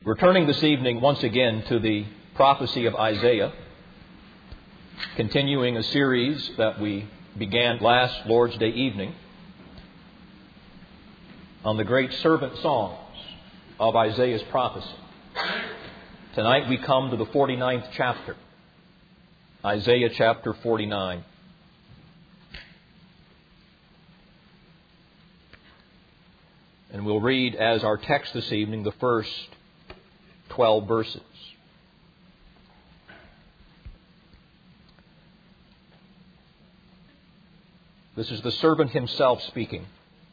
Returning this evening once again to the prophecy of Isaiah, continuing a series that we began last Lord's Day evening on the great servant songs of Isaiah's prophecy. Tonight we come to the 49th chapter, Isaiah chapter 49. And we'll read as our text this evening the first 12 verses. This is the servant himself speaking.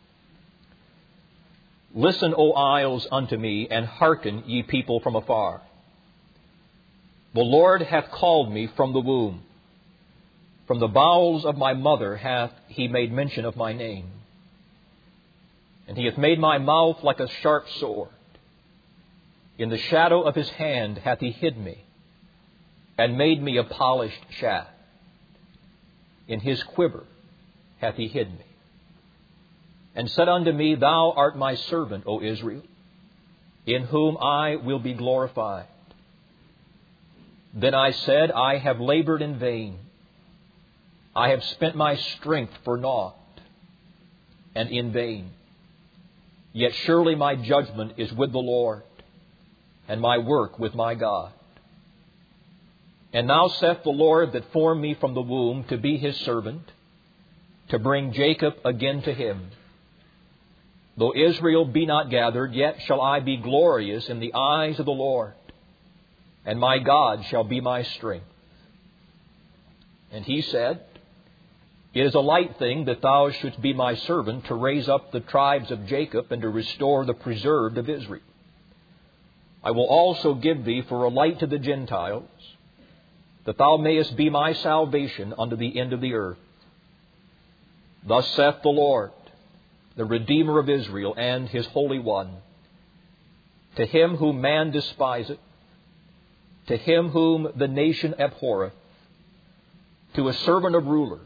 Listen, O isles, unto me, and hearken, ye people from afar. The Lord hath called me from the womb. From the bowels of my mother hath he made mention of my name. And he hath made my mouth like a sharp sword. In the shadow of his hand hath he hid me, and made me a polished shaft. In his quiver hath he hid me, and said unto me, Thou art my servant, O Israel, in whom I will be glorified. Then I said, I have labored in vain. I have spent my strength for naught, and in vain. Yet surely my judgment is with the Lord, and my work with my God. And now saith the Lord that formed me from the womb to be his servant, to bring Jacob again to him. Though Israel be not gathered, yet shall I be glorious in the eyes of the Lord, and my God shall be my strength. And he said, It is a light thing that thou shouldst be my servant to raise up the tribes of Jacob and to restore the preserved of Israel. I will also give thee for a light to the Gentiles, that thou mayest be my salvation unto the end of the earth. Thus saith the Lord, the Redeemer of Israel and his Holy One, to him whom man despiseth, to him whom the nation abhorreth, to a servant of rulers,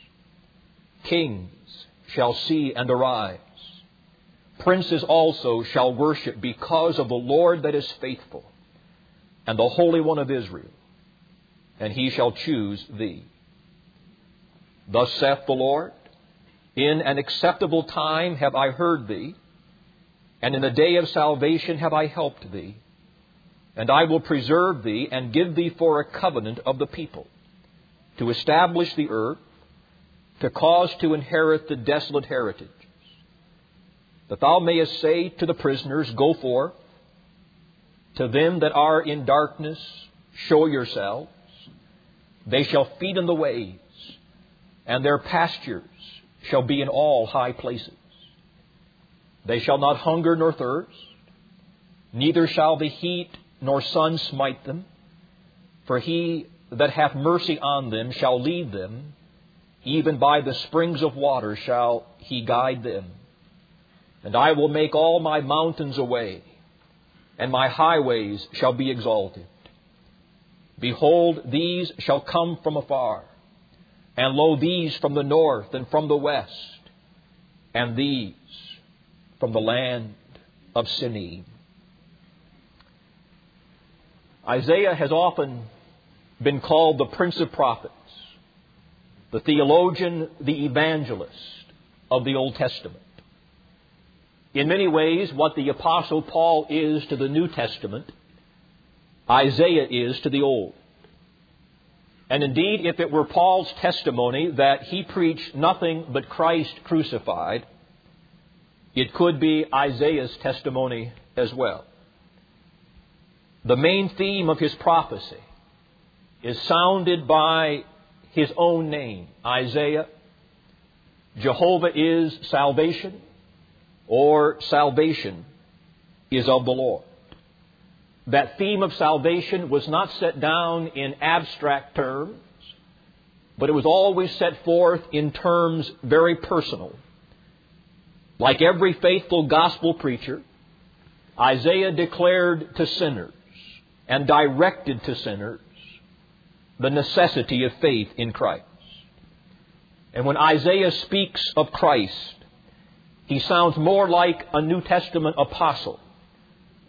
kings shall see and arise. Princes also shall worship because of the Lord that is faithful, and the Holy One of Israel, and he shall choose thee. Thus saith the Lord, In an acceptable time have I heard thee, and in the day of salvation have I helped thee. And I will preserve thee, and give thee for a covenant of the people, to establish the earth, to cause to inherit the desolate heritage, that thou mayest say to the prisoners, Go forth. To them that are in darkness, show yourselves. They shall feed in the ways, and their pastures shall be in all high places. They shall not hunger nor thirst, neither shall the heat nor sun smite them. For he that hath mercy on them shall lead them, even by the springs of water shall he guide them. And I will make all my mountains a way, and my highways shall be exalted. Behold, these shall come from afar, and lo, these from the north and from the west, and these from the land of Sinim. Isaiah has often been called the Prince of Prophets, the theologian, the evangelist of the Old Testament. In many ways, what the Apostle Paul is to the New Testament, Isaiah is to the Old. And indeed, if it were Paul's testimony that he preached nothing but Christ crucified, it could be Isaiah's testimony as well. The main theme of his prophecy is sounded by his own name, Isaiah. Jehovah is salvation, or salvation is of the Lord. That theme of salvation was not set down in abstract terms, but it was always set forth in terms very personal. Like every faithful gospel preacher, Isaiah declared to sinners and directed to sinners the necessity of faith in Christ. And when Isaiah speaks of Christ, he sounds more like a New Testament apostle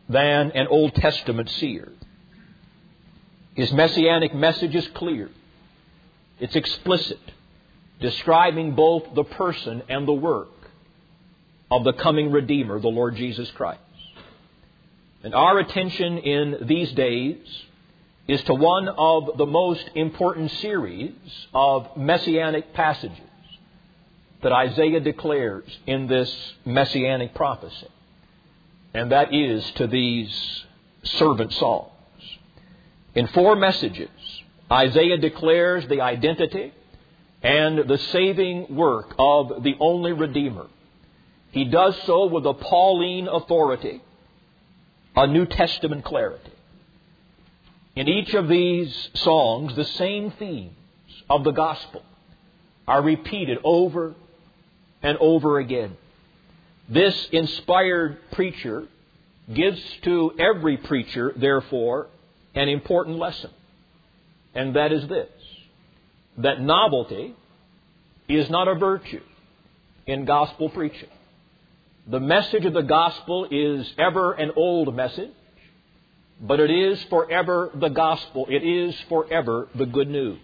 than an Old Testament seer. His messianic message is clear. It's explicit, describing both the person and the work of the coming Redeemer, the Lord Jesus Christ. And our attention in these days is to one of the most important series of messianic passages that Isaiah declares in this messianic prophecy. And that is to these servant songs. In 4 messages, Isaiah declares the identity and the saving work of the only Redeemer. He does so with a Pauline authority, a New Testament clarity. In each of these songs, the same themes of the gospel are repeated over and over again. This inspired preacher gives to every preacher, therefore, an important lesson. And that is this: that novelty is not a virtue in gospel preaching. The message of the gospel is ever an old message, but it is forever the gospel. It is forever the good news.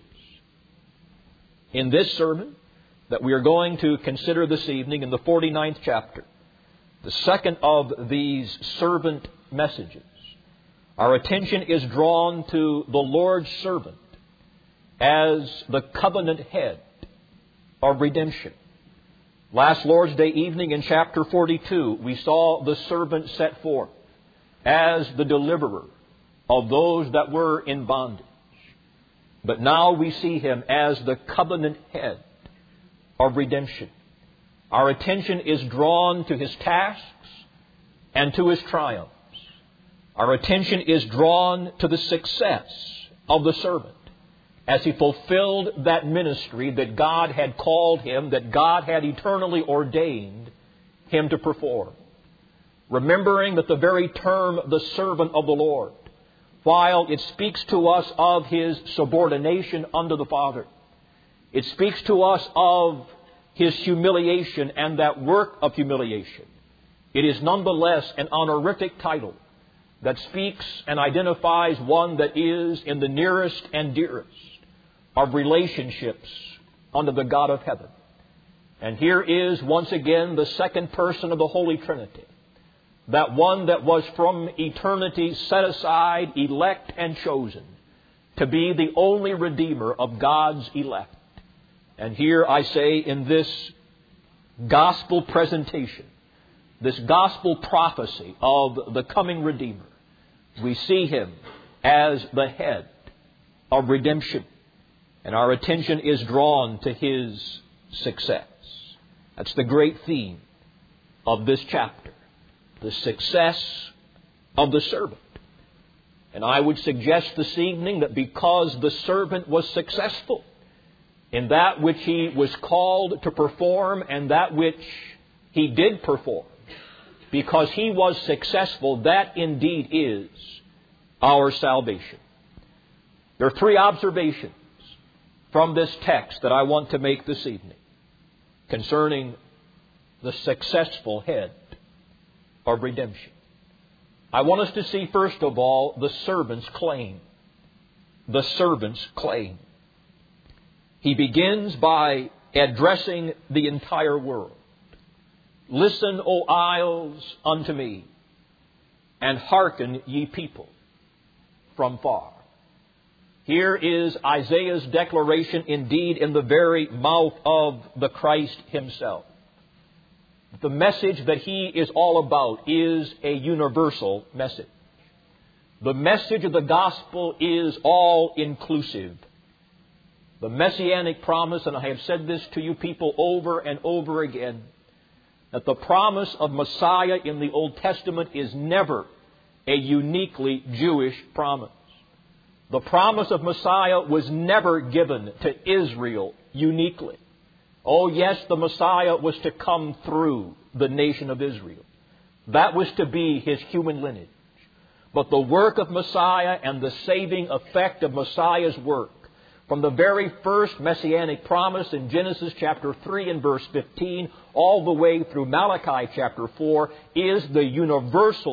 In this sermon that we are going to consider this evening, in the 49th chapter, the second of these servant messages, our attention is drawn to the Lord's servant as the covenant head of redemption. Last Lord's Day evening in chapter 42, we saw the servant set forth as the deliverer of those that were in bondage. But now we see him as the covenant head of redemption. Our attention is drawn to his tasks and to his triumphs. Our attention is drawn to the success of the servant as he fulfilled that ministry that God had called him, that God had eternally ordained him to perform. Remembering that the very term, the servant of the Lord, while it speaks to us of his subordination under the Father, it speaks to us of his humiliation and that work of humiliation. It is nonetheless an honorific title that speaks and identifies one that is in the nearest and dearest of relationships unto the God of heaven. And here is once again the second person of the Holy Trinity, that one that was from eternity set aside, elect and chosen to be the only Redeemer of God's elect. And here I say, in this gospel presentation, this gospel prophecy of the coming Redeemer, we see him as the head of redemption. And our attention is drawn to his success. That's the great theme of this chapter, the success of the servant. And I would suggest this evening that because the servant was successful in that which he was called to perform and that which he did perform, because he was successful, that indeed is our salvation. There are 3 observations from this text that I want to make this evening concerning the successful head of redemption. I want us to see, first of all, the servant's claim. The servant's claim. He begins by addressing the entire world. Listen, O isles, unto me, and hearken, ye people, from far. Here is Isaiah's declaration, indeed, in the very mouth of the Christ himself. The message that he is all about is a universal message. The message of the gospel is all-inclusive. The messianic promise, and I have said this to you people over and over again, that the promise of Messiah in the Old Testament is never a uniquely Jewish promise. The promise of Messiah was never given to Israel uniquely. Oh yes, the Messiah was to come through the nation of Israel. That was to be his human lineage. But the work of Messiah and the saving effect of Messiah's work, from the very first messianic promise in Genesis chapter 3 and verse 15, all the way through Malachi chapter 4, is the universal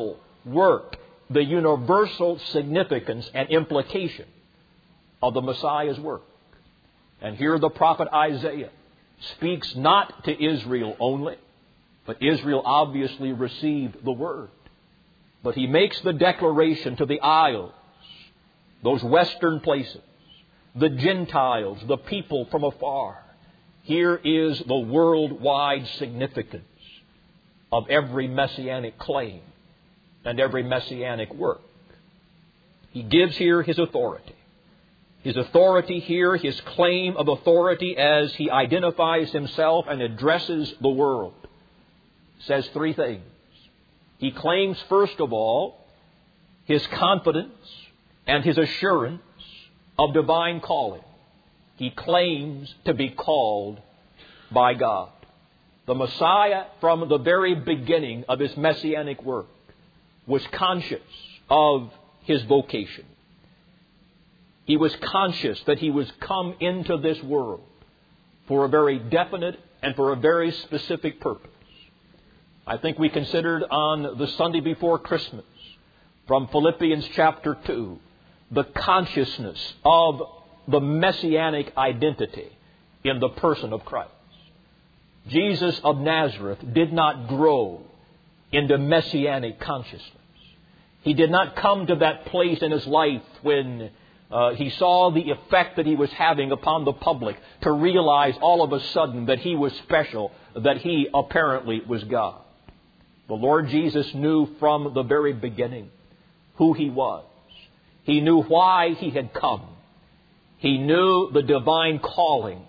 work, the universal significance and implication of the Messiah's work. And here the prophet Isaiah speaks not to Israel only, but Israel obviously received the word. But he makes the declaration to the isles, those western places, the Gentiles, the people from afar. Here is the worldwide significance of every messianic claim and every messianic work. He gives here his authority. His authority here, his claim of authority as he identifies himself and addresses the world, says three things. He claims, first of all, his confidence and his assurance of divine calling. He claims to be called by God. The Messiah, from the very beginning of his messianic work, was conscious of his vocation. He was conscious that he was come into this world for a very definite and for a very specific purpose. I think we considered on the Sunday before Christmas from Philippians chapter 2 the consciousness of the messianic identity in the person of Christ. Jesus of Nazareth did not grow into messianic consciousness. He did not come to that place in his life when he saw the effect that he was having upon the public to realize all of a sudden that he was special, that he apparently was God. The Lord Jesus knew from the very beginning who he was. He knew why he had come. He knew the divine calling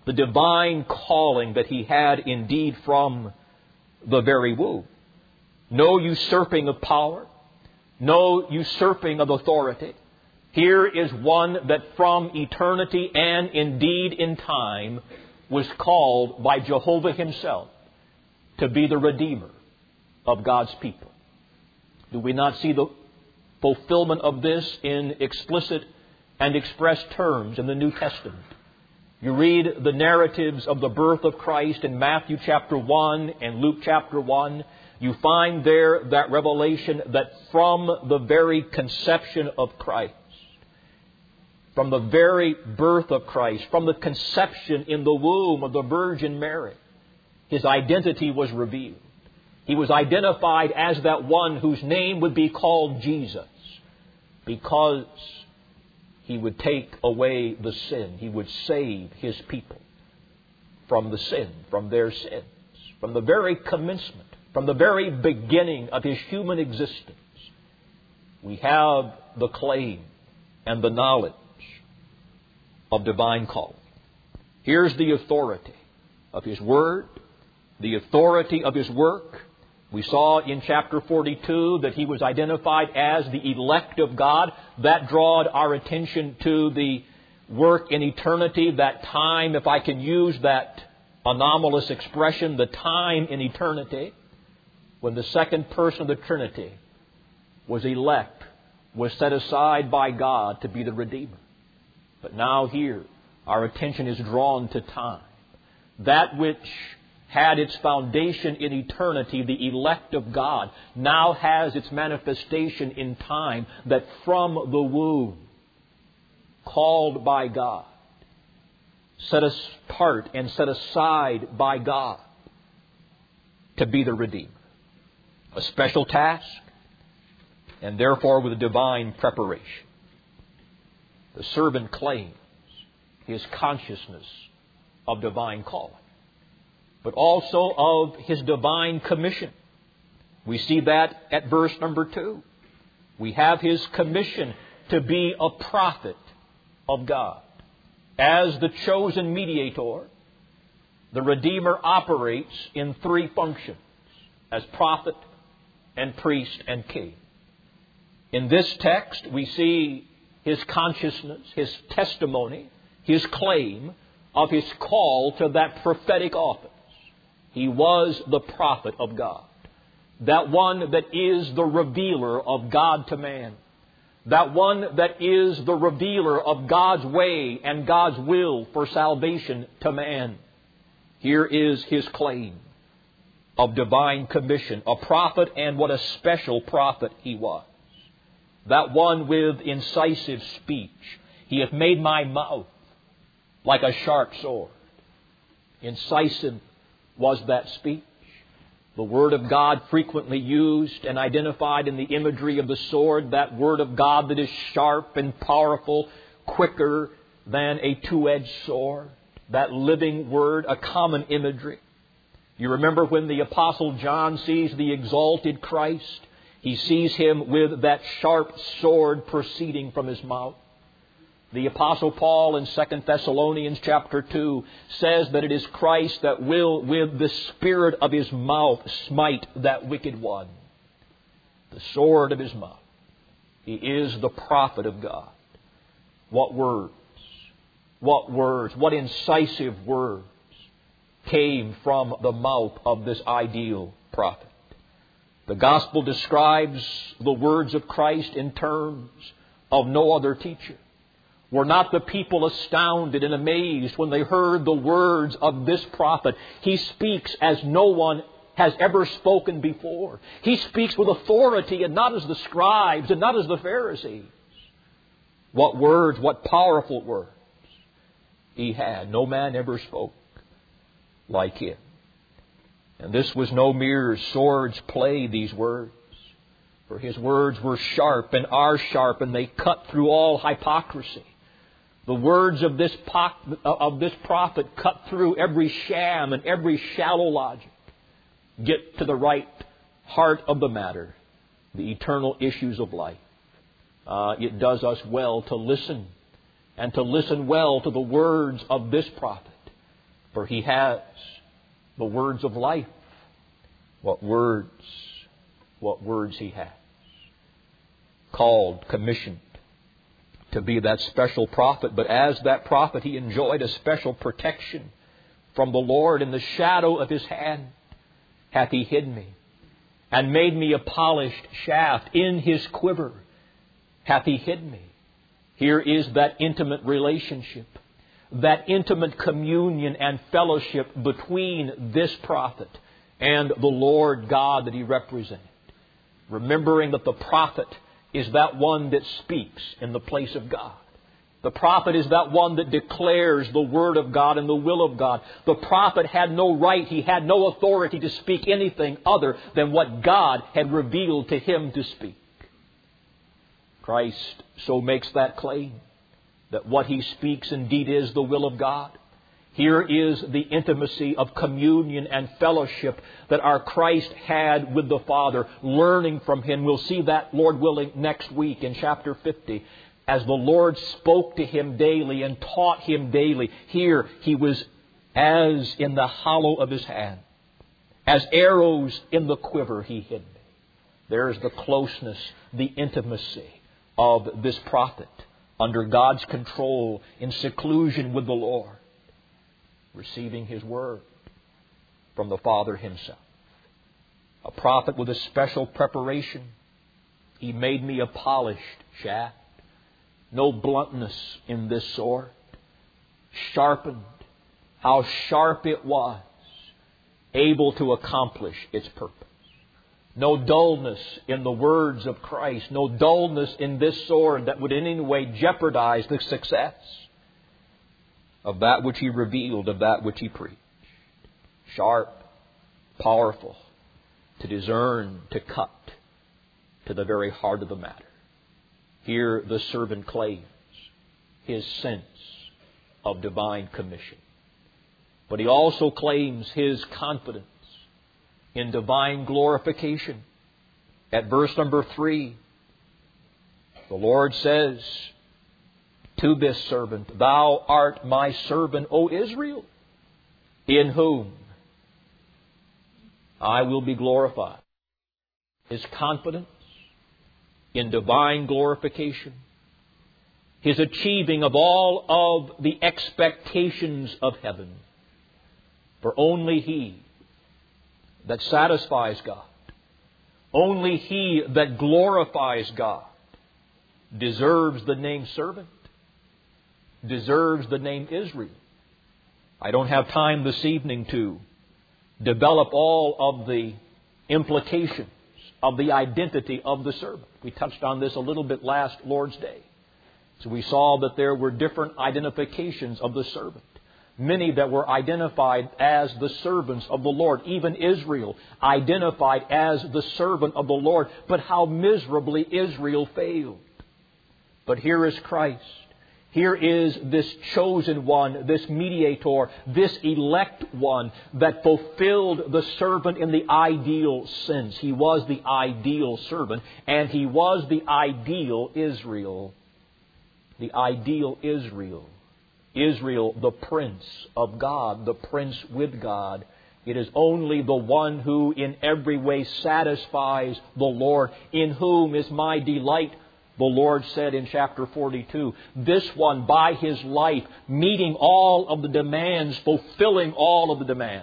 that he had indeed from the very womb. No usurping of power, no usurping of authority. Here is one that from eternity and indeed in time was called by Jehovah himself to be the Redeemer of God's people. Do we not see the fulfillment of this in explicit and express terms in the New Testament? You read the narratives of the birth of Christ in Matthew chapter 1 and Luke chapter 1. You find there that revelation that from the very conception of Christ, from the very birth of Christ, from the conception in the womb of the Virgin Mary, his identity was revealed. He was identified as that one whose name would be called Jesus, because he would take away the sin. He would save his people from the sin, from their sins. From the very commencement, from the very beginning of his human existence, we have the claim and the knowledge of divine calling. Here's the authority of his word, the authority of his work. We saw in chapter 42 that he was identified as the elect of God. That drawed our attention to the work in eternity, that time, if I can use that anomalous expression, the time in eternity, when the second person of the Trinity was elect, was set aside by God to be the Redeemer. But now here, our attention is drawn to time. That which had its foundation in eternity, the elect of God, now has its manifestation in time, that from the womb, called by God, set apart and set aside by God to be the Redeemer. A special task, and therefore with a divine preparation. The servant claims his consciousness of divine calling, but also of his divine commission. We see that at verse number 2. We have his commission to be a prophet of God. As the chosen mediator, the Redeemer operates in three functions: as prophet and priest and king. In this text, we see his consciousness, his testimony, his claim of his call to that prophetic office. He was the prophet of God. That one that is the revealer of God to man. That one that is the revealer of God's way and God's will for salvation to man. Here is his claim of divine commission, a prophet, and what a special prophet he was. That one with incisive speech. He hath made my mouth like a sharp sword. Incisive was that speech. The Word of God frequently used and identified in the imagery of the sword, that Word of God that is sharp and powerful, quicker than a two-edged sword. That living Word, a common imagery. You remember when the Apostle John sees the exalted Christ, he sees Him with that sharp sword proceeding from His mouth. The Apostle Paul in 2 Thessalonians chapter 2 says that it is Christ that will, with the spirit of His mouth, smite that wicked one. The sword of His mouth. He is the prophet of God. What words, what incisive words came from the mouth of this ideal prophet. The Gospel describes the words of Christ in terms of no other teacher. Were not the people astounded and amazed when they heard the words of this prophet? He speaks as no one has ever spoken before. He speaks with authority and not as the scribes and not as the Pharisees. What words, what powerful words he had. No man ever spoke like him. And this was no mere sword's play, these words. For his words were sharp and are sharp, and they cut through all hypocrisy. The words of this prophet cut through every sham and every shallow logic. Get to the right heart of the matter, the eternal issues of life. It does us well to listen, and to listen well to the words of this prophet. For he has the words of life. What words he has. Called, commissioned to be that special prophet. But as that prophet, he enjoyed a special protection from the Lord. In the shadow of His hand hath He hid me, and made me a polished shaft. In His quiver hath He hid me. Here is that intimate relationship, that intimate communion and fellowship between this prophet and the Lord God that he represented. Remembering that the prophet is that one that speaks in the place of God. The prophet is that one that declares the Word of God and the will of God. The prophet had no right, he had no authority to speak anything other than what God had revealed to him to speak. Christ so makes that claim, that what He speaks indeed is the will of God. Here is the intimacy of communion and fellowship that our Christ had with the Father, learning from Him. We'll see that, Lord willing, next week in chapter 50. As the Lord spoke to him daily and taught him daily, here He was as in the hollow of His hand. As arrows in the quiver He hid me. There's the closeness, the intimacy of this prophet under God's control in seclusion with the Lord, receiving His Word from the Father Himself. A prophet with a special preparation. He made me a polished shaft. No bluntness in this sword. Sharpened. How sharp it was. Able to accomplish its purpose. No dullness in the words of Christ. No dullness in this sword that would in any way jeopardize the success of that which He revealed, of that which He preached. Sharp, powerful, to discern, to cut to the very heart of the matter. Here the servant claims his sense of divine commission. But he also claims his confidence in divine glorification. At verse number 3, the Lord says to this servant, Thou art my servant, O Israel, in whom I will be glorified. His confidence in divine glorification. His achieving of all of the expectations of heaven. For only He that satisfies God, only He that glorifies God deserves the name servant, deserves the name Israel. I don't have time this evening to develop all of the implications of the identity of the servant. We touched on this a little bit last Lord's Day. So we saw that there were different identifications of the servant. Many that were identified as the servants of the Lord. Even Israel identified as the servant of the Lord. But how miserably Israel failed. But here is Christ. Here is this chosen one, this mediator, this elect one that fulfilled the servant in the ideal sense. He was the ideal servant, and He was the ideal Israel. The ideal Israel. Israel, the Prince of God, the Prince with God. It is only the one who in every way satisfies the Lord, in whom is my delight. The Lord said in chapter 42, this one by His life, meeting all of the demands, fulfilling all of the demands,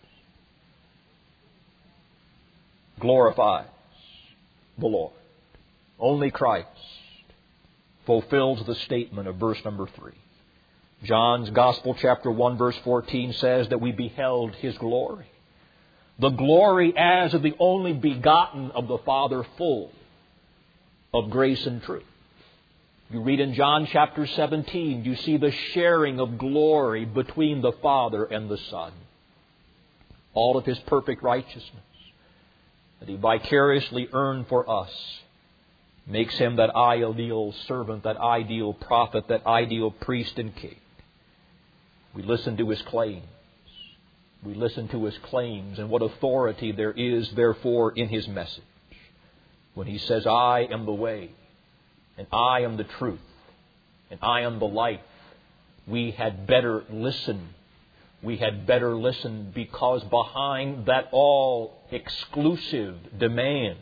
glorifies the Lord. Only Christ fulfills the statement of verse number 3. John's Gospel, chapter 1, verse 14 says that we beheld His glory. The glory as of the only begotten of the Father, full of grace and truth. You read in John chapter 17, you see the sharing of glory between the Father and the Son. All of His perfect righteousness that He vicariously earned for us makes Him that ideal servant, that ideal prophet, that ideal priest and king. We listen to His claims. We listen to His claims and what authority there is, therefore, in His message. When He says, I am the way, and I am the truth, and I am the life, we had better listen. We had better listen because behind that all exclusive demand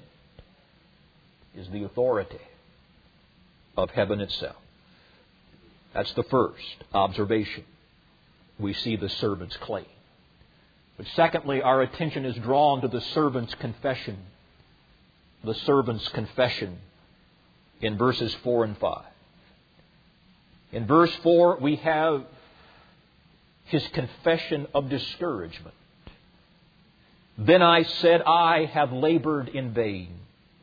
is the authority of heaven itself. That's the first observation. We see the servant's claim. But secondly, our attention is drawn to the servant's confession. The servant's confession in verses 4 and 5. In verse 4, we have his confession of discouragement. Then I said, I have labored in vain.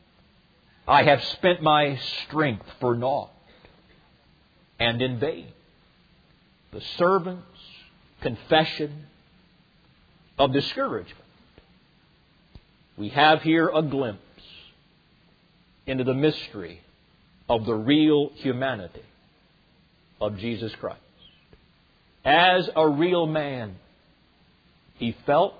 I have spent my strength for naught and in vain. The servant's confession of discouragement. We have here a glimpse into the mystery of the real humanity of Jesus Christ. As a real man, He felt.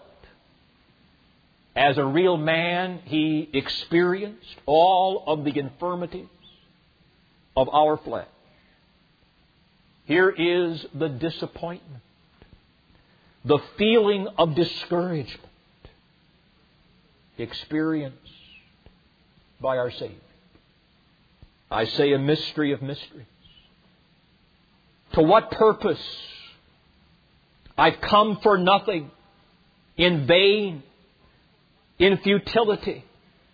As a real man, He experienced all of the infirmities of our flesh. Here is the disappointment, the feeling of discouragement experienced by our Savior. I say a mystery of mysteries. To what purpose? I've come for nothing, in vain, in futility.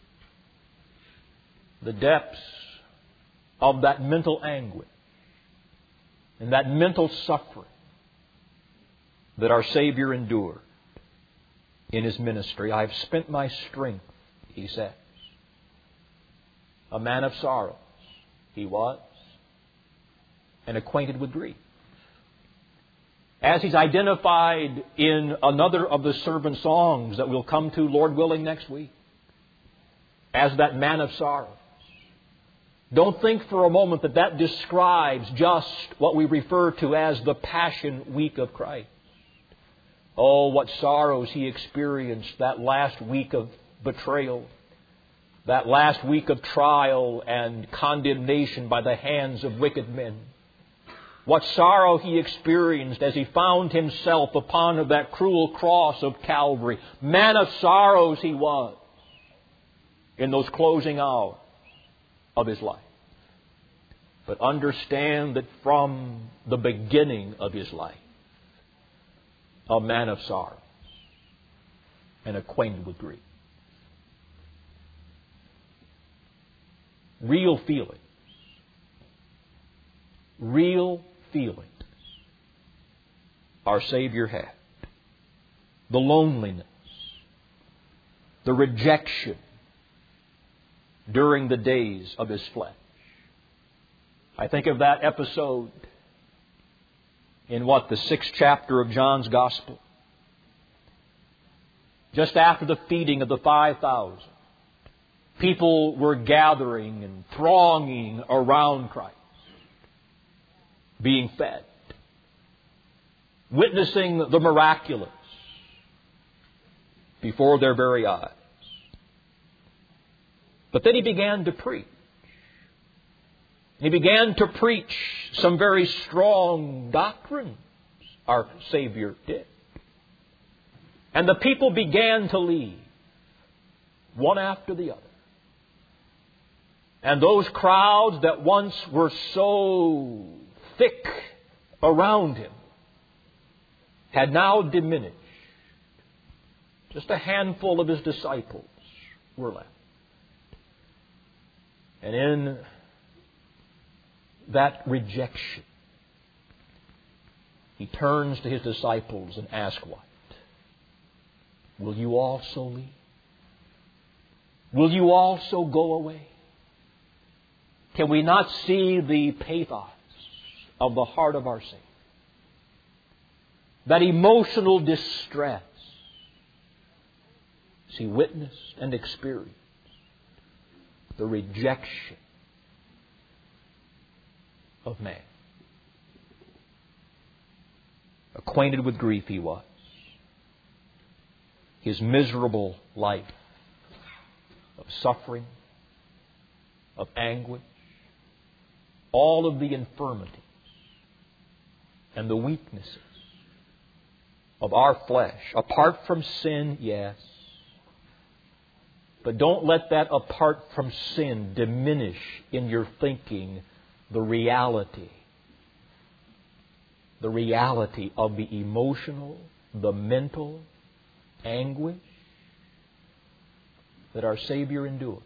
The depths of that mental anguish and that mental suffering that our Savior endured in His ministry. I have spent my strength, He says. A man of sorrows He was, and acquainted with grief. As He's identified in another of the servant songs that we'll come to, Lord willing, next week, as that man of sorrows. Don't think for a moment that that describes just what we refer to as the Passion Week of Christ. Oh, what sorrows He experienced that last week of betrayal, that last week of trial and condemnation by the hands of wicked men. What sorrow He experienced as He found Himself upon that cruel cross of Calvary. Man of sorrows He was in those closing hours of His life. But understand that from the beginning of His life, a man of sorrows and acquainted with grief. Real feelings. Real feelings our Savior had. The loneliness the rejection during the days of His flesh. I think of that episode in the 6th chapter of John's Gospel. Just after the feeding of the 5,000, people were gathering and thronging around Christ, being fed, witnessing the miraculous before their very eyes. But then He began to preach. He began to preach some very strong doctrines, our Savior did. And the people began to leave, one after the other. And those crowds that once were so thick around Him had now diminished. Just a handful of His disciples were left. And in that rejection, He turns to His disciples and asks what? Will you also leave? Will you also go away? Can we not see the pathos of the heart of our Savior? That emotional distress as He witnessed and experienced the rejection of man. Acquainted with grief He was. His miserable life of suffering, of anguish, all of the infirmities and the weaknesses of our flesh, apart from sin, yes. But don't let that apart from sin diminish in your thinking the reality of the emotional, the mental anguish that our Savior endured.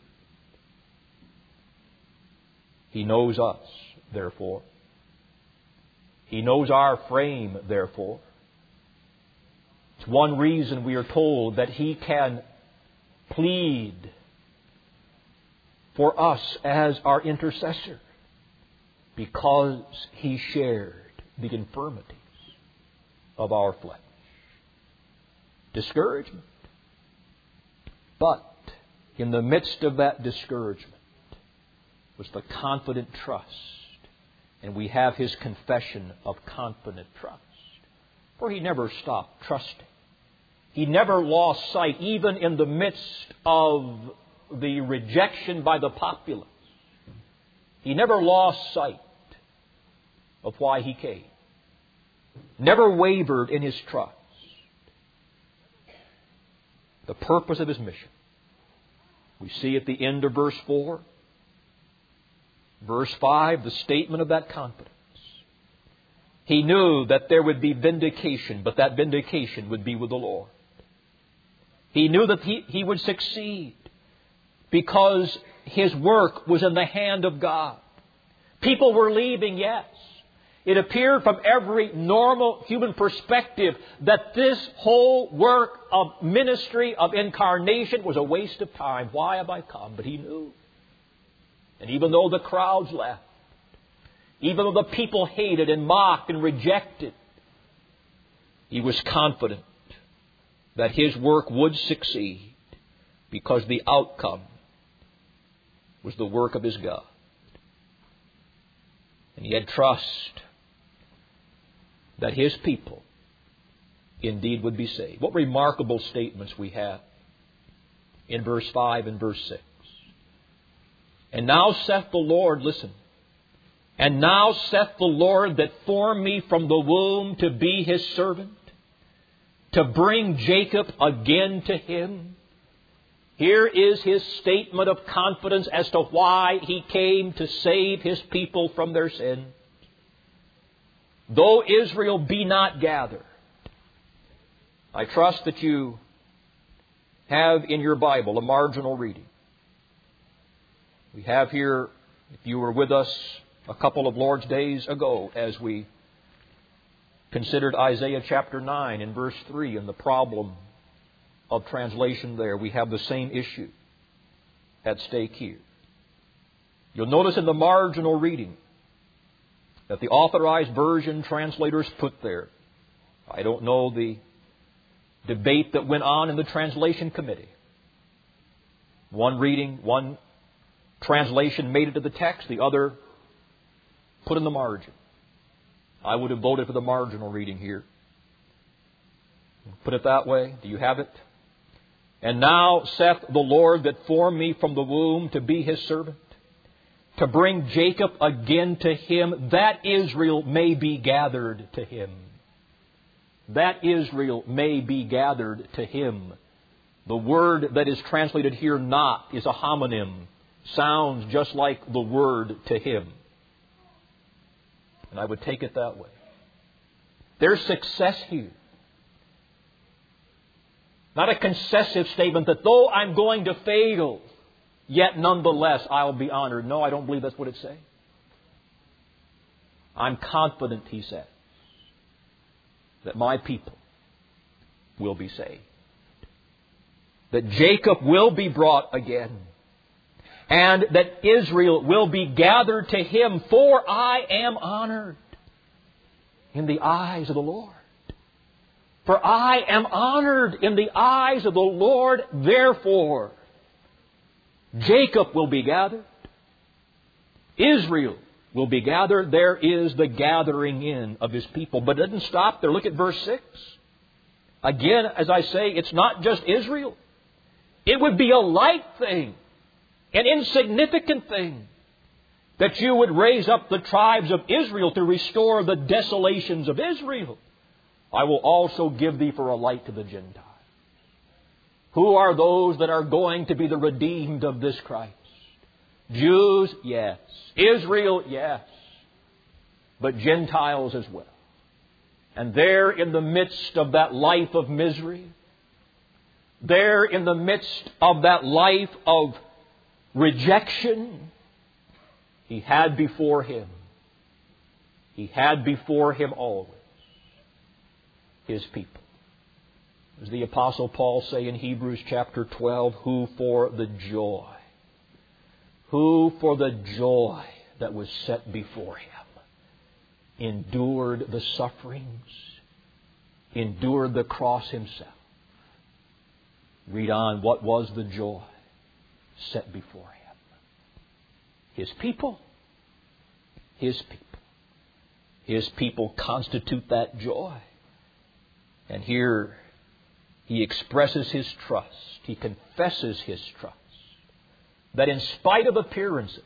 He knows us, therefore. He knows our frame, therefore. It's one reason we are told that He can plead for us as our intercessor, because He shared the infirmities of our flesh. Discouragement. But in the midst of that discouragement was the confident trust. And we have His confession of confident trust. For He never stopped trusting. He never lost sight, even in the midst of the rejection by the populace. He never lost sight of why He came. Never wavered in His trust. The purpose of His mission. We see at the end of verse 4, verse 5, the statement of that confidence. He knew that there would be vindication, but that vindication would be with the Lord. He knew that he would succeed because His work was in the hand of God. People were leaving, yes. It appeared from every normal human perspective that this whole work of ministry, of incarnation, was a waste of time. Why have I come? But He knew. And even though the crowds left, even though the people hated and mocked and rejected, He was confident that His work would succeed because the outcome was the work of His God. And He had trust that His people indeed would be saved. What remarkable statements we have in verse 5 and verse 6. And now saith the Lord, listen, and now saith the Lord that formed me from the womb to be His servant, to bring Jacob again to Him. Here is His statement of confidence as to why He came to save His people from their sins. Though Israel be not gathered. I trust that you have in your Bible a marginal reading. We have here, if you were with us a couple of Lord's days ago, as we considered Isaiah chapter 9 and verse 3 and the problem of translation there, we have the same issue at stake here. You'll notice in the marginal reading that the Authorized Version translators put there. I don't know the debate that went on in the translation committee. One reading, one translation made it to the text, the other put in the margin. I would have voted for the marginal reading here. Put it that way. Do you have it? And now saith the Lord that formed me from the womb to be His servant, to bring Jacob again to Him, that Israel may be gathered to Him. That Israel may be gathered to Him. The word that is translated here, not, is a homonym. Sounds just like the word to Him. And I would take it that way. There's success here. Not a concessive statement that though I'm going to fail, yet nonetheless I'll be honored. No, I don't believe that's what it's saying. I'm confident, he said, that my people will be saved. That Jacob will be brought again. And that Israel will be gathered to Him, for I am honored in the eyes of the Lord. For I am honored in the eyes of the Lord, therefore Jacob will be gathered. Israel will be gathered. There is the gathering in of His people. But it doesn't stop there. Look at verse 6. Again, as I say, it's not just Israel. It would be a light thing, an insignificant thing, that you would raise up the tribes of Israel to restore the desolations of Israel. I will also give thee for a light to the Gentiles. Who are those that are going to be the redeemed of this Christ? Jews, yes. Israel, yes. But Gentiles as well. And there in the midst of that life of misery, there in the midst of that life of rejection, He had before Him always His people. As the Apostle Paul say in Hebrews chapter 12, who for the joy that was set before Him endured the sufferings, endured the cross Himself. Read on, what was the joy set before Him? His people. His people. His people constitute that joy. And here He expresses His trust. He confesses His trust. That in spite of appearances,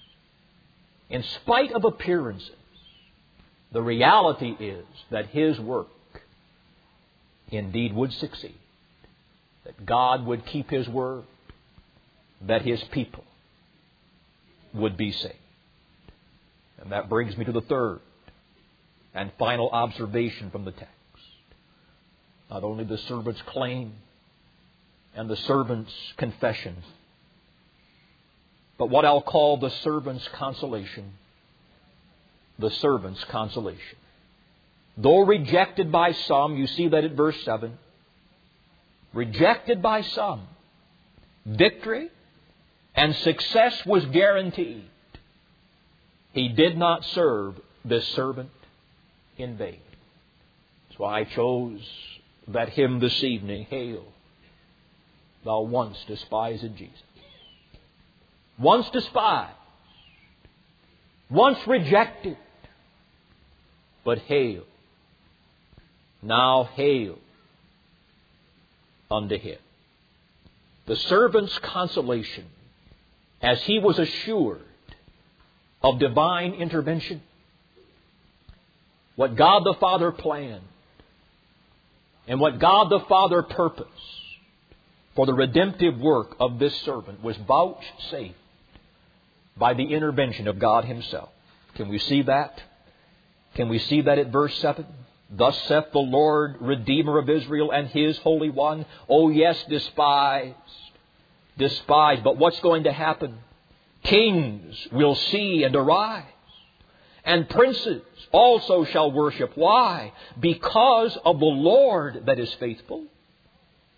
the reality is that His work indeed would succeed. That God would keep His word. That His people would be saved. And that brings me to the third and final observation from the text. Not only the servant's claim and the servant's confession, but what I'll call the servant's consolation. The servant's consolation. Though rejected by some, you see that at verse 7. Rejected by some, victory and success was guaranteed. He did not serve this servant in vain. That's why I chose that hymn this evening, Hail, thou once despised Jesus. Once despised, once rejected, but hail, now hail unto Him. The servant's consolation, as he was assured of divine intervention, what God the Father planned, and what God the Father purposed for the redemptive work of this servant was vouchsafed by the intervention of God Himself. Can we see that? Can we see that at verse 7? Thus saith the Lord, Redeemer of Israel and His Holy One. Oh yes, despised. Despised. But what's going to happen? Kings will see and arise. And princes also shall worship. Why? Because of the Lord that is faithful.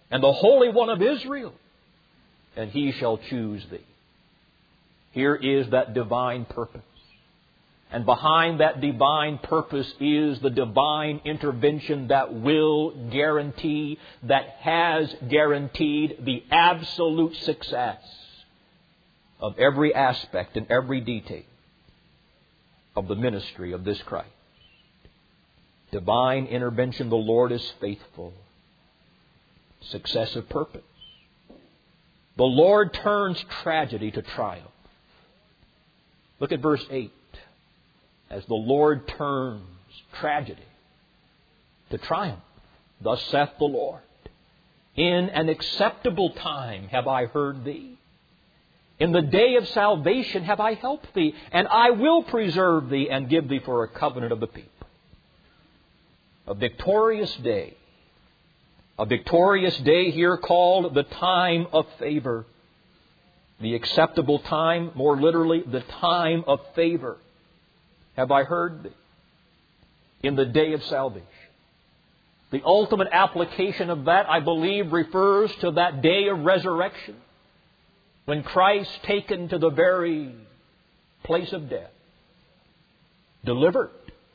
and the Holy One of Israel, and He shall choose thee. Here is that divine purpose. And behind that divine purpose is the divine intervention that will guarantee, that has guaranteed the absolute success of every aspect and every detail of the ministry of this Christ. Divine intervention, the Lord is faithful. Successive purpose. The Lord turns tragedy to triumph. Look at verse 8. As the Lord turns tragedy to triumph, thus saith the Lord, in an acceptable time have I heard thee. In the day of salvation have I helped thee, and I will preserve thee and give thee for a covenant of the people. A victorious day. A victorious day here called the time of favor. The acceptable time, more literally, the time of favor. Have I heard thee? In the day of salvation. The ultimate application of that, I believe, refers to that day of resurrection, when Christ, taken to the very place of death, delivered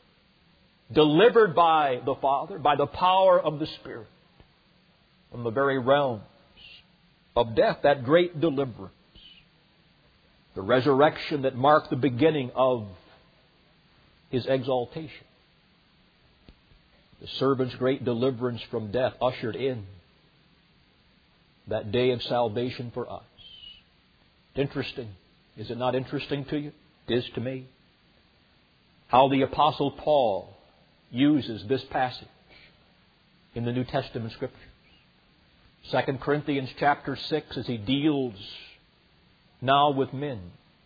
by the Father, by the power of the Spirit, from the very realms of death, that great deliverance. The resurrection that marked the beginning of His exaltation. The servant's great deliverance from death ushered in that day of salvation for us. Interesting. Is it not interesting to you? It is to me. How the Apostle Paul uses this passage in the New Testament Scriptures. 2 Corinthians chapter 6, as he deals now with men,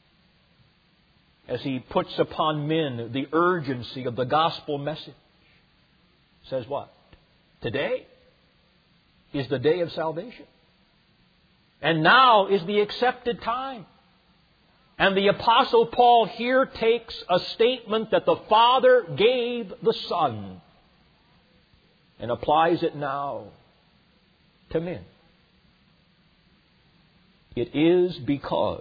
as he puts upon men the urgency of the gospel message, says what? Today is the day of salvation. And now is the accepted time. And the Apostle Paul here takes a statement that the Father gave the Son and applies it now to men. It is because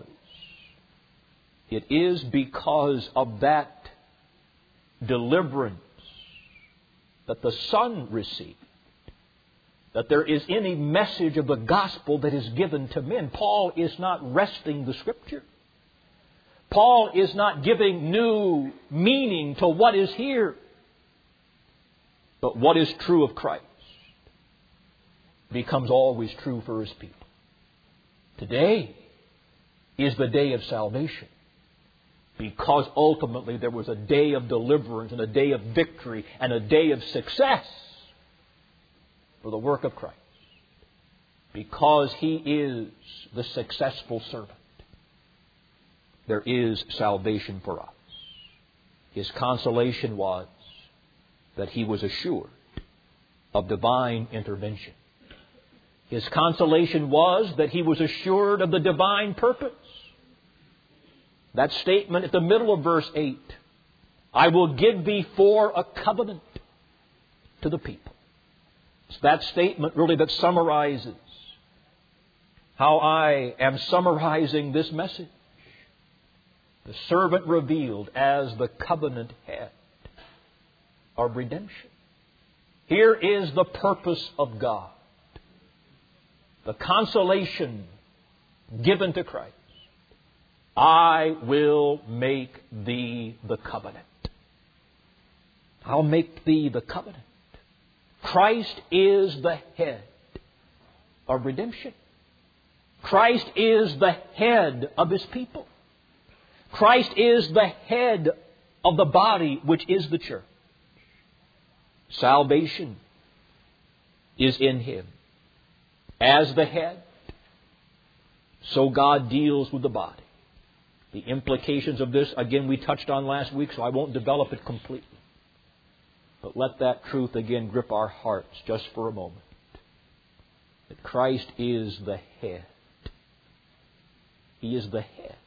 of that deliverance that the Son received, that there is any message of the gospel that is given to men. Paul is not wresting the Scripture. Paul is not giving new meaning to what is here. But what is true of Christ becomes always true for His people. Today is the day of salvation, because ultimately there was a day of deliverance and a day of victory and a day of success for the work of Christ. Because He is the successful servant, there is salvation for us. His consolation was that He was assured of divine intervention. His consolation was that He was assured of the divine purpose. That statement at the middle of verse 8, I will give thee for a covenant to the people. It's that statement really that summarizes how I am summarizing this message. The servant revealed as the covenant head of redemption. Here is the purpose of God. The consolation given to Christ. I will make thee the covenant. I'll make thee the covenant. Christ is the head of redemption. Christ is the head of His people. Christ is the head of the body, which is the church. Salvation is in Him. As the head, so God deals with the body. The implications of this, again, we touched on last week, so I won't develop it completely. But let that truth again grip our hearts just for a moment. That Christ is the head. He is the head.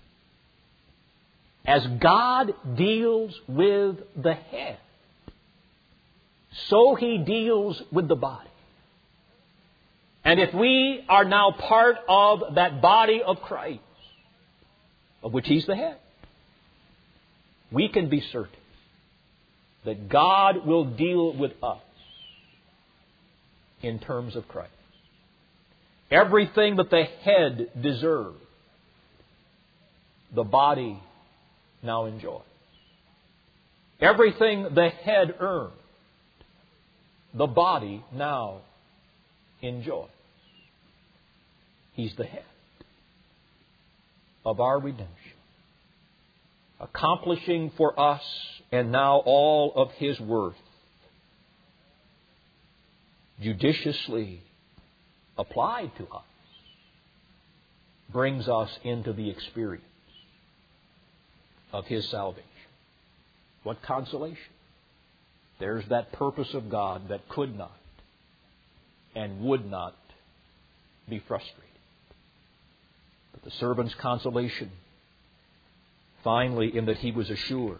As God deals with the head, so He deals with the body. And if we are now part of that body of Christ, of which He's the head, we can be certain that God will deal with us in terms of Christ. Everything that the head deserved, the body now enjoys. Everything the head earned, the body now enjoys. He's the head of our redemption, accomplishing for us and now all of His worth, judiciously applied to us, brings us into the experience of His salvation. What consolation! There's that purpose of God that could not and would not be frustrated. But the servant's consolation, finally, in that he was assured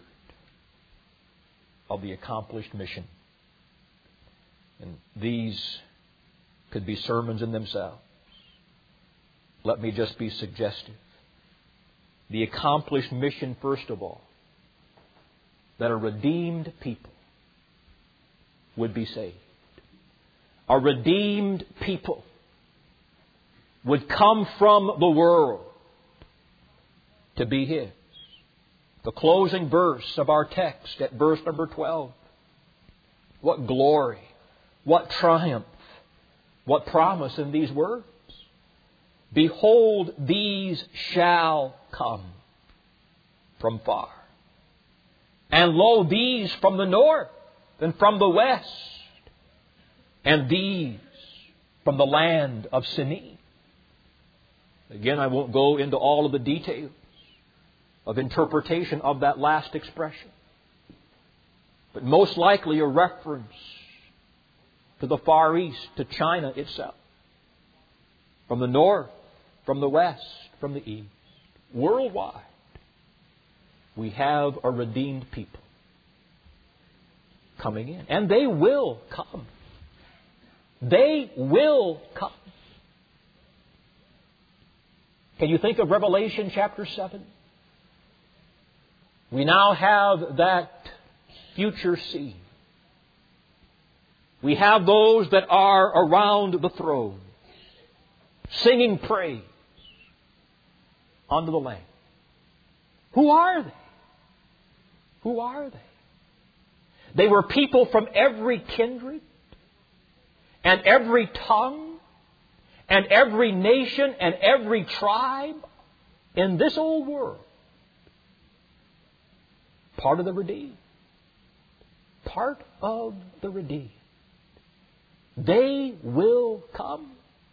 of the accomplished mission. And these could be sermons in themselves. Let me just be suggestive. The accomplished mission, first of all, that a redeemed people would be saved. A redeemed people would come from the world to be His. The closing verse of our text at verse number 12. What glory, what triumph, what promise in these words. Behold, these shall come from far. And lo, these from the north and from the west. And these from the land of Sinim. Again, I won't go into all of the details of interpretation of that last expression. But most likely a reference to the Far East, to China itself. From the north, from the west, from the east. Worldwide, we have a redeemed people coming in. And they will come. They will come. Can you think of Revelation chapter 7? We now have that future scene. We have those that are around the throne, singing praise unto the Lamb. Who are they? Who are they? They were people from every kindred and every tongue and every nation and every tribe in this old world. Part of the redeemed. Part of the redeemed. They will come.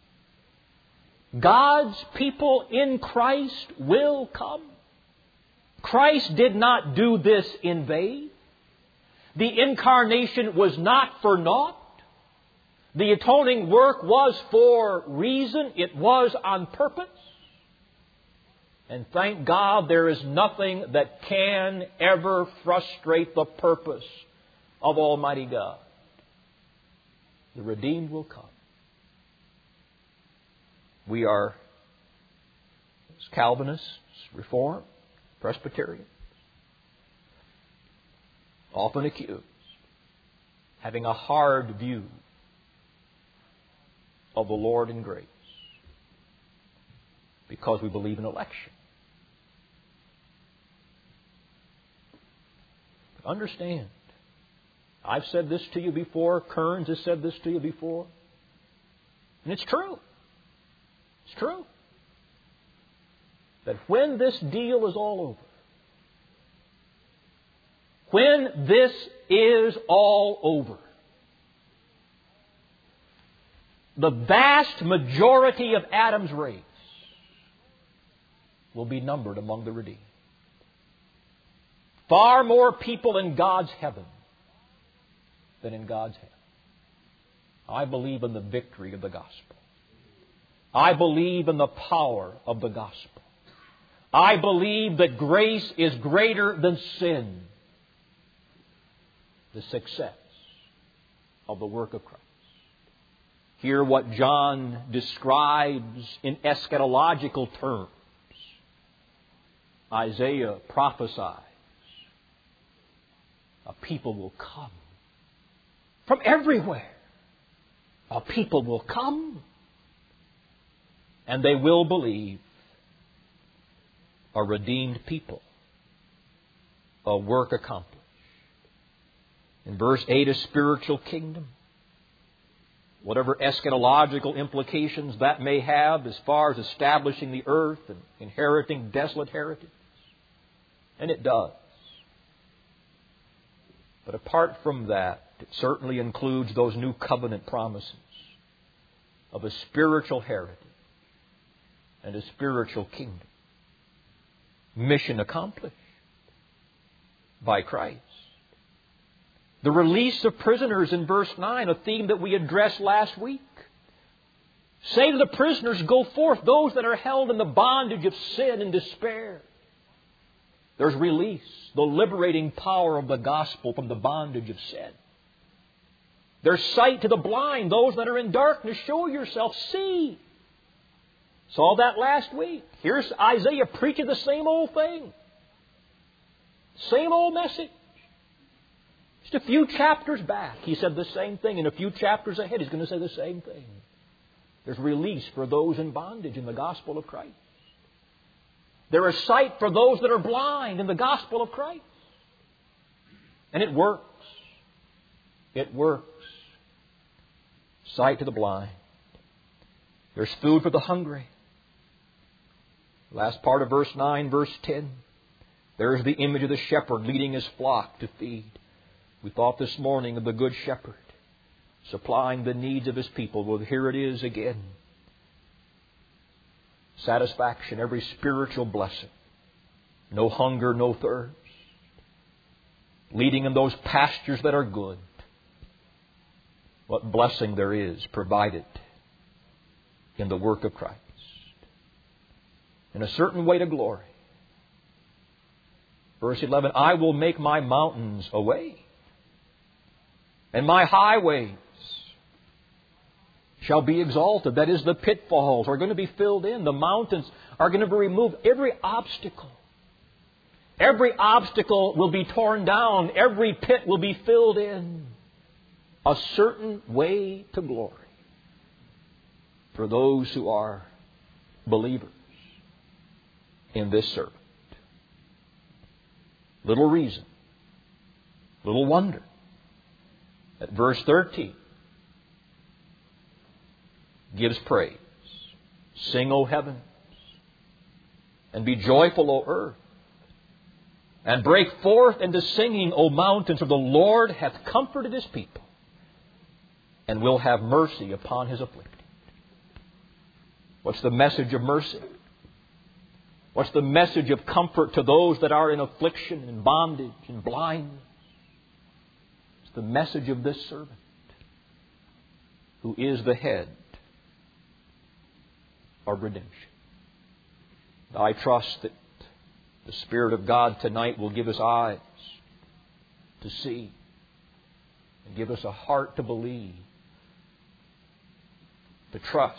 God's people in Christ will come. Christ did not do this in vain. The incarnation was not for naught. The atoning work was for reason. It was on purpose. And thank God there is nothing that can ever frustrate the purpose of Almighty God. The redeemed will come. We are Calvinists, Reformed, Presbyterian, often accused, having a hard view of the Lord in grace because we believe in election. But understand, I've said this to you before, Kearns has said this to you before, and it's true. It's true. That when this deal is all over, when this is all over, the vast majority of Adam's race will be numbered among the redeemed. Far more people in God's heaven than in God's hell. I believe in the victory of the gospel. I believe in the power of the gospel. I believe that grace is greater than sin. The success of the work of Christ. Hear what John describes in eschatological terms. Isaiah prophesies a people will come from everywhere. A people will come and they will believe. A redeemed people. A work accomplished. In verse 8, a spiritual kingdom. Whatever eschatological implications that may have as far as establishing the earth and inheriting desolate heritage. And it does. But apart from that, it certainly includes those new covenant promises of a spiritual heritage and a spiritual kingdom. Mission accomplished by Christ. The release of prisoners in verse 9, a theme that we addressed last week. Say to the prisoners, go forth, those that are held in the bondage of sin and despair. There's release, the liberating power of the gospel from the bondage of sin. There's sight to the blind, those that are in darkness, show yourself, see. Saw that last week. Here's Isaiah preaching the same old thing. Same old message. Just a few chapters back, he said the same thing. And a few chapters ahead, he's going to say the same thing. There's release for those in bondage in the gospel of Christ. There is sight for those that are blind in the gospel of Christ. And it works. It works. Sight to the blind. There's food for the hungry. Last part of verse 9, verse 10. There's the image of the shepherd leading his flock to feed. We thought this morning of the Good Shepherd supplying the needs of his people. Well, here it is again. Satisfaction, every spiritual blessing. No hunger, no thirst. Leading in those pastures that are good. What blessing there is provided in the work of Christ. In a certain way to glory. Verse 11, I will make my mountains a way, and my highways shall be exalted. That is, the pitfalls are going to be filled in. The mountains are going to be removed. Every obstacle will be torn down. Every pit will be filled in. A certain way to glory for those who are believers in this servant. Little reason, little wonder that verse 13 gives praise. Sing, O heavens, and be joyful, O earth, and break forth into singing, O mountains, for the Lord hath comforted His people, and will have mercy upon His afflicted. What's the message of mercy? What's the message of comfort to those that are in affliction and bondage and blindness? It's the message of this servant who is the head of redemption. I trust that the Spirit of God tonight will give us eyes to see and give us a heart to believe, to trust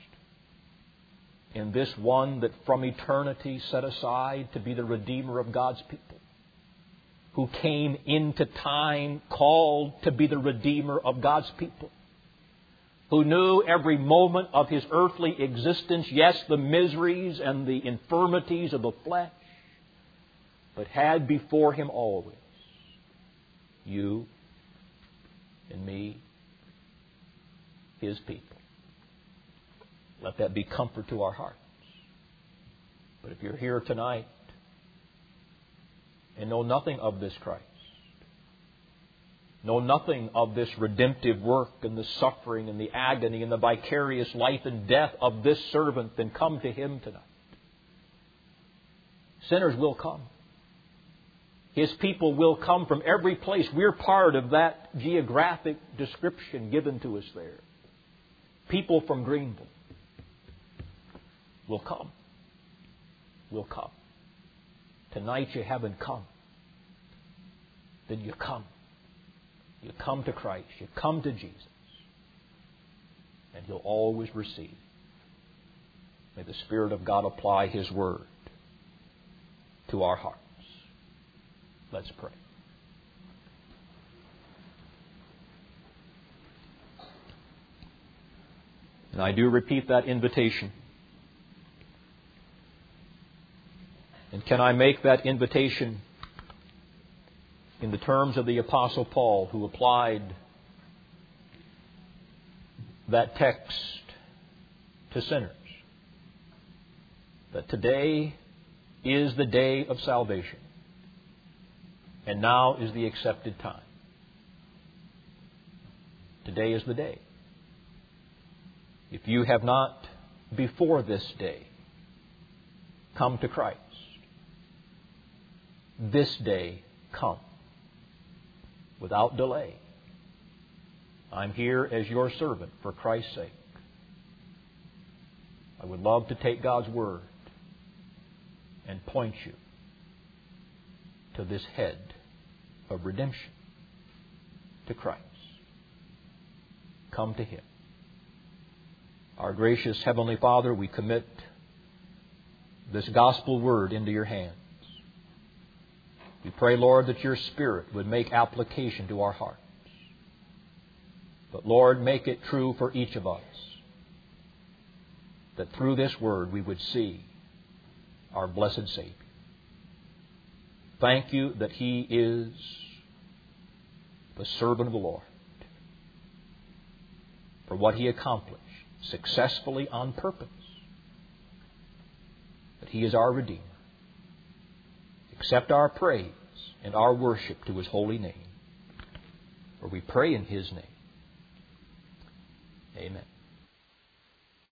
in this one that from eternity set aside to be the Redeemer of God's people, who came into time called to be the Redeemer of God's people, who knew every moment of His earthly existence, yes, the miseries and the infirmities of the flesh, but had before Him always you and me, His people. Let that be comfort to our hearts. But if you're here tonight and know nothing of this Christ, know nothing of this redemptive work and the suffering and the agony and the vicarious life and death of this servant, then come to Him tonight. Sinners will come. His people will come from every place. We're part of that geographic description given to us there. People from Greenville will come. Will come. Tonight you haven't come. Then you come. You come to Christ. You come to Jesus. and He'll always receive. May the Spirit of God apply His Word to our hearts. Let's pray. And I do repeat that invitation. And can I make that invitation in the terms of the Apostle Paul, who applied that text to sinners? That today is the day of salvation, and now is the accepted time. Today is the day. If you have not, before this day, come to Christ, this day come, without delay. I'm here as your servant for Christ's sake. I would love to take God's Word and point you to this head of redemption, to Christ. Come to Him. Our gracious Heavenly Father, we commit this gospel word into your hands. We pray, Lord, that your Spirit would make application to our hearts. But, Lord, make it true for each of us that through this word we would see our blessed Savior. Thank you that He is the servant of the Lord, for what He accomplished successfully on purpose, that He is our Redeemer. Accept our praise and our worship to His holy name, for we pray in His name. Amen.